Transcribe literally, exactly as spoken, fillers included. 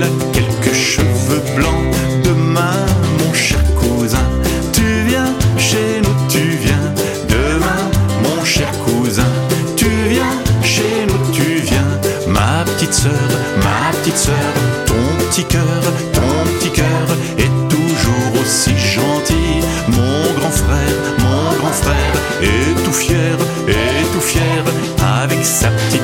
il a quelques cheveux blancs. Demain, mon cher cousin, tu viens chez nous, tu viens. Demain, mon cher cousin, tu viens chez nous, tu viens. Ma petite sœur, ma petite sœur, ton petit cœur, ton